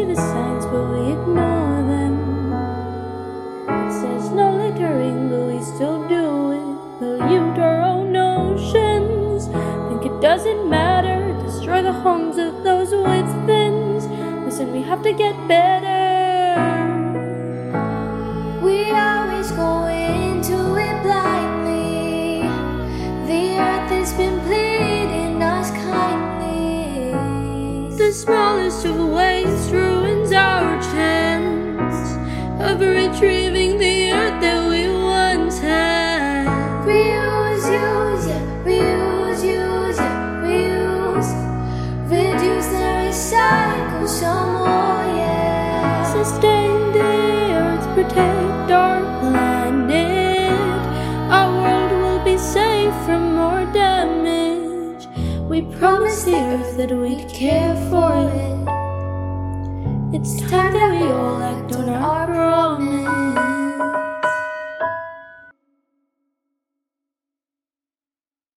see the signs, but we ignore them. It says no littering, but we still do it. Pollute our own oceans. Think it doesn't matter. Destroy the homes of those with fins. Listen, we have to get better. We always go into it blindly. The earth has been pleading us kindly. The smallest of waste ruins our chance of retrieving the earth that we once had. Reuse, use, yeah, reuse, use, yeah, reuse. Reduce and recycle some more, yeah. Sustain the earth, protect our planet. Our world will be safe from more damage. We promised the earth that we'd care for it. It's time that we all act on our